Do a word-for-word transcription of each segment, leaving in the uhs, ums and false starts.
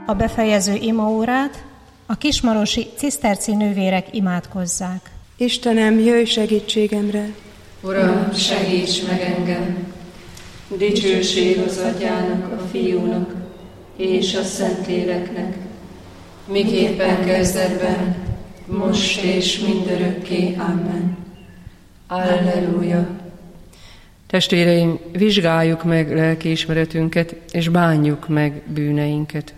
A befejező imaórát a kismarosi ciszterci nővérek imádkozzák. Istenem, jöjj segítségemre! Uram, segíts meg engem! Dicsőség az Atyának, a Fiúnak és a Szentléleknek, miképpen kezdetben, most és mindörökké. Amen. Alleluja! Testvéreim, vizsgáljuk meg lelkiismeretünket, és bánjuk meg bűneinket.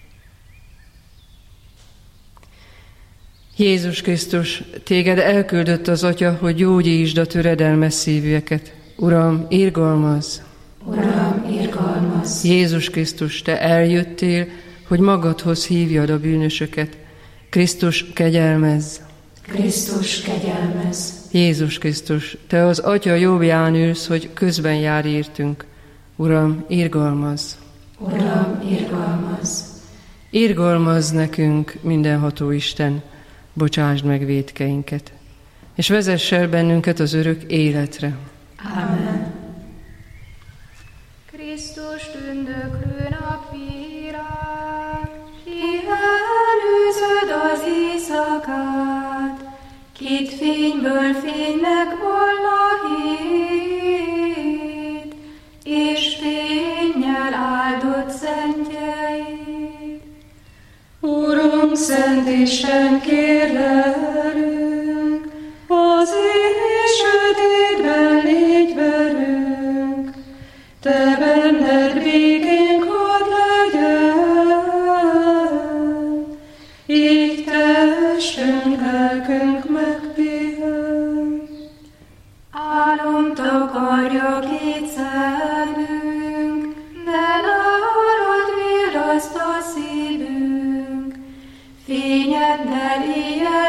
Jézus Krisztus, téged elküldött az Atya, hogy gyógyítsd a töredelmes szívűeket. Uram, irgalmazz! Uram, irgalmazz! Jézus Krisztus, te eljöttél, hogy magadhoz hívjad a bűnösöket. Krisztus, kegyelmezz! Krisztus, kegyelmezz! Jézus Krisztus, te az Atya jobbján ülsz, hogy közben jár értünk. Uram, irgalmazz! Uram, irgalmazz! Irgalmazz nekünk, mindenható Isten, bocsásd meg vétkeinket, és vezess el bennünket az örök életre. Amen. Krisztus tündöklő napvilág, ki előzöd az éjszakát, kit fényből fénynek volna hét, és fényjel áldott szentjeid. Urunk, Szent Isten, kérlelünk, az éj sötétben légy velünk, te benned békénk hadd legyen, így testünk, lelkünk megpihen. Álom takarja két szemünk, de nálad virraszt a szívünk, fényeddel éjjel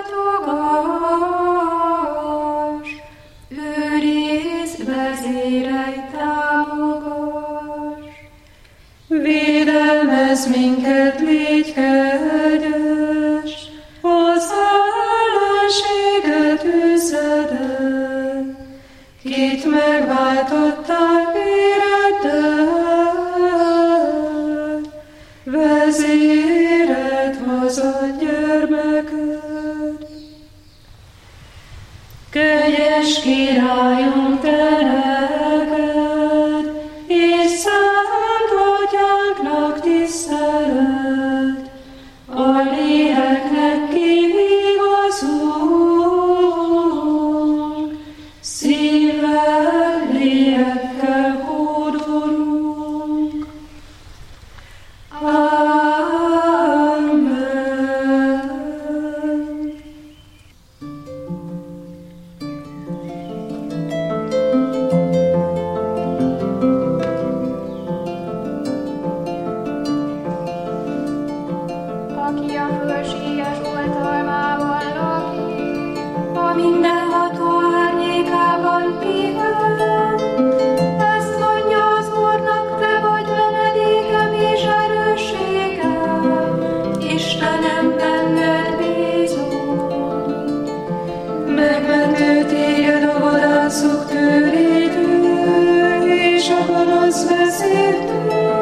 látogass, őrizd, vezérelj, támogass. Védelmezz minket, légy kegyes, az ellenséget üzed el, kit megváltottál véreddel, vezéred hazad gyermeked. Kegyes Királyunk, te neked, és szent Atyánknak tisztelet, a léleknek kivigazunk, szívvel, lélekkel hódolunk. Amen. Aki a fölséges oltalmában lakik, a mindenható árnyékában pihen, ezt mondja az Úrnak, te vagy menedékem és erősségem, Istenem, benned bízom. Megmentő téged a vadászok tőrétől, és a gonosz vezértől.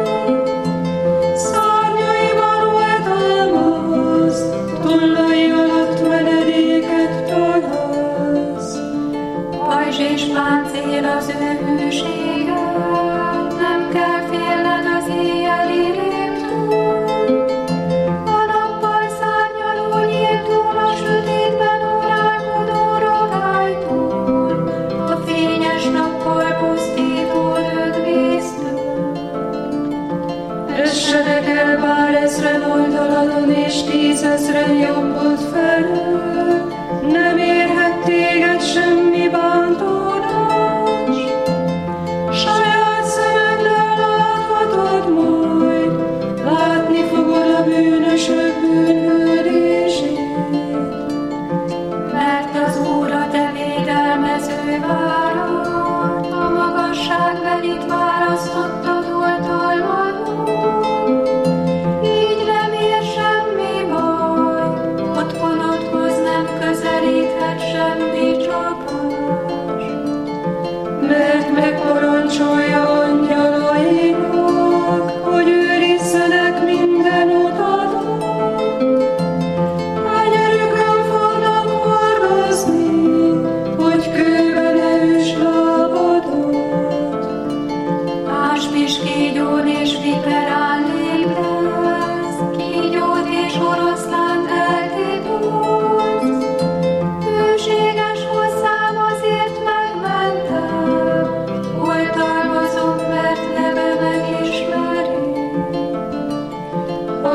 Szárnyaiban oltalmaz, tollai alatt menedéket találsz. Pajzs és páncél az ő hűsége, nem kell félned az éjjeli rémtől. A nappal szárnyaló nyíltól, a sötétben órálkodó ragálytól, a fényes nappal pusztító lökvésztől. Essenek el bár ezren oldaladon, és tízezren jobbod felől, nem érhet téged semmi bántódás. Saját szemeddel láthatod majd, látni fogod a bűnösök bűnhődését. Mert az Úr a te védelmező várad, a magasságbelit választottad oltalmadon. Így nem ér semmi baj, otthonodhoz nem közelíthet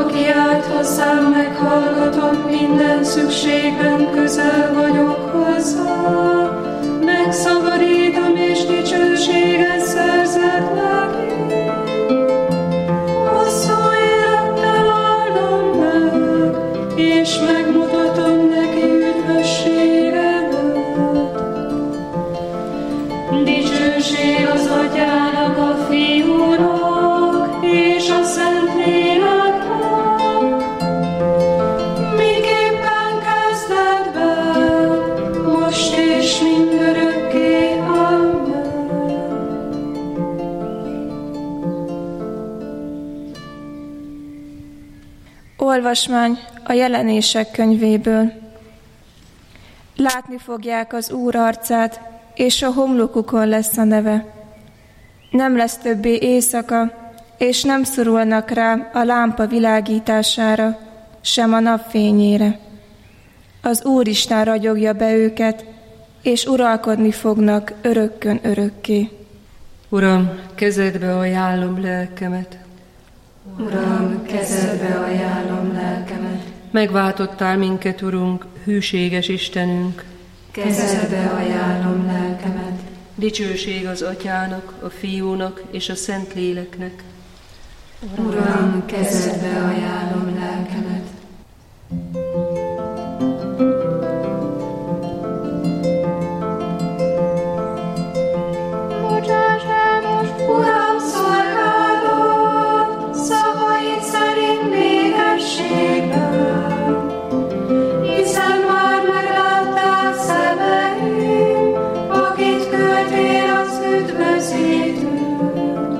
aki állt hozzám, meghallgatom, minden szükségben közel vagyok hozzá. Megszabadítom és dicsőséget szerzek neki. Hosszú élettel áldom meg, és megmutatom neki üdvösségemet. Dicsőség az Atyának, a Fiúnak és a Szentléleknek, miképpen kezdetben, most és mindörökké. Amen. Olvasmány a Jelenések könyvéből. Látni fogják az Úr arcát, és a homlokukon lesz a neve. Nem lesz többé éjszaka, és nem szorulnak rá a lámpa világítására, sem a napfényére. Az Úristen ragyogja be őket, és uralkodni fognak örökkön örökké. Uram, kezedbe ajánlom lelkemet. Uram, kezedbe ajánlom lelkemet. Megváltottál minket, Urunk, hűséges Istenünk. Kezedbe ajánlom lelkemet. Dicsőség az Atyának, a Fiúnak és a Szentléleknek. Uram, kezedbe ajánlom lelkemet. Uram, szolgálod, szavaid szerint békességben, hiszen már meglátták szemeim, akit küldtél az üdvözítőt.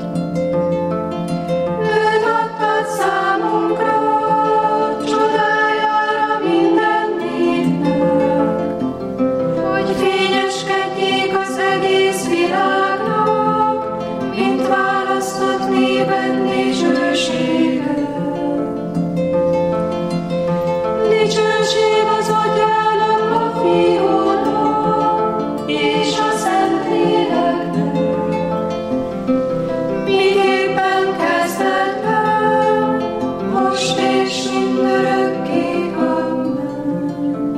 Őt adtad számunkra, csodájára minden népnek, hogy fényeskedjék az egész világnak, mint választott néven dicsősége. Dicsőség az Atyának, a Fiúnak és a Szentléleknek, miképpen kezdetben, most és mindörökké. Amen.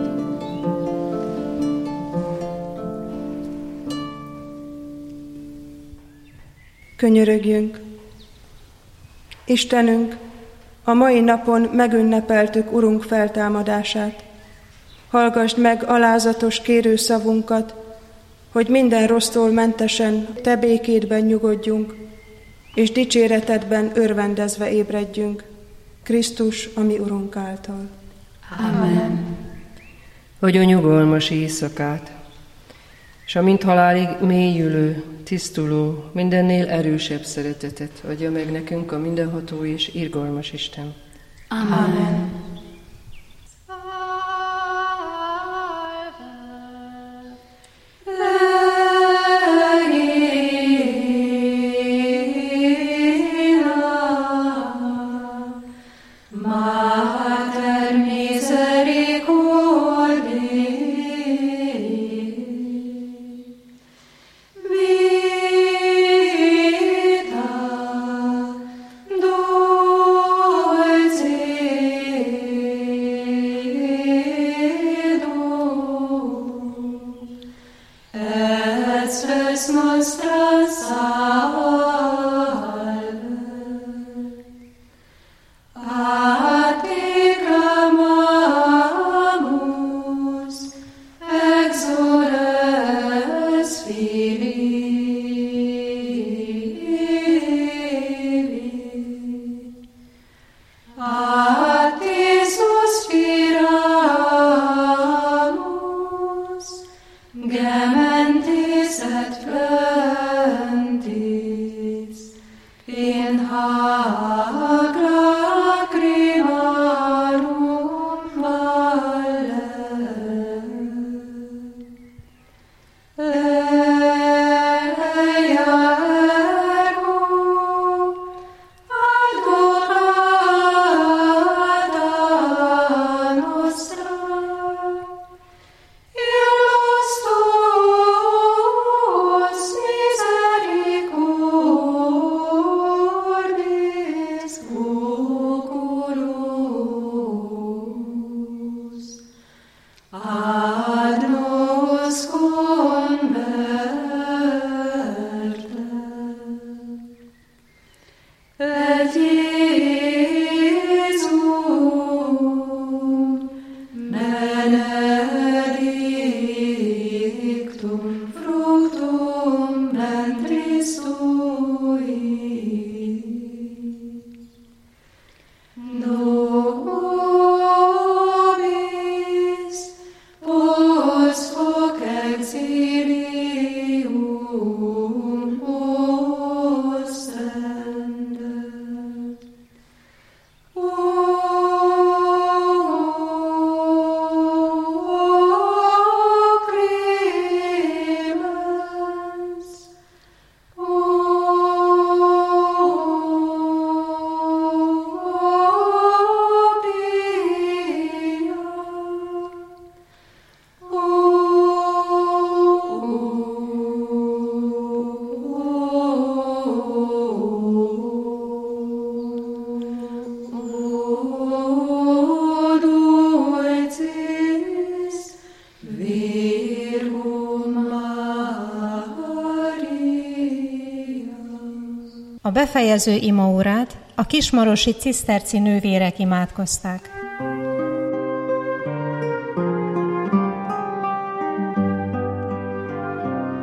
Könyörögjünk! Istenünk, a mai napon megünnepeltük Urunk feltámadását. Hallgasd meg alázatos kérőszavunkat, hogy minden rossztól mentesen Te békédben nyugodjunk, és dicséretedben örvendezve ébredjünk, Krisztus, a mi Urunk által. Amen. Adj nyugalmas éjszakát, és a mint halálig mélyülő, tisztuló, mindennél erősebb szeretetet adja meg nekünk a mindenható és irgalmas Isten. Amen. Mater misericordiae, vita dulcedo, et spes nostra salve. A te clamamus, exoles Filii. A te suspiramus, gementis et flentis, in hac lacrimarum valle. Leia ergo adorare Nobis post hoc exilium ostende. O clemens, O A befejező imaórát a kismarosi ciszterci nővérek imádkozták.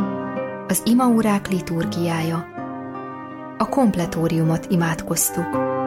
Az imaórák liturgiája. A kompletóriumot imádkoztuk.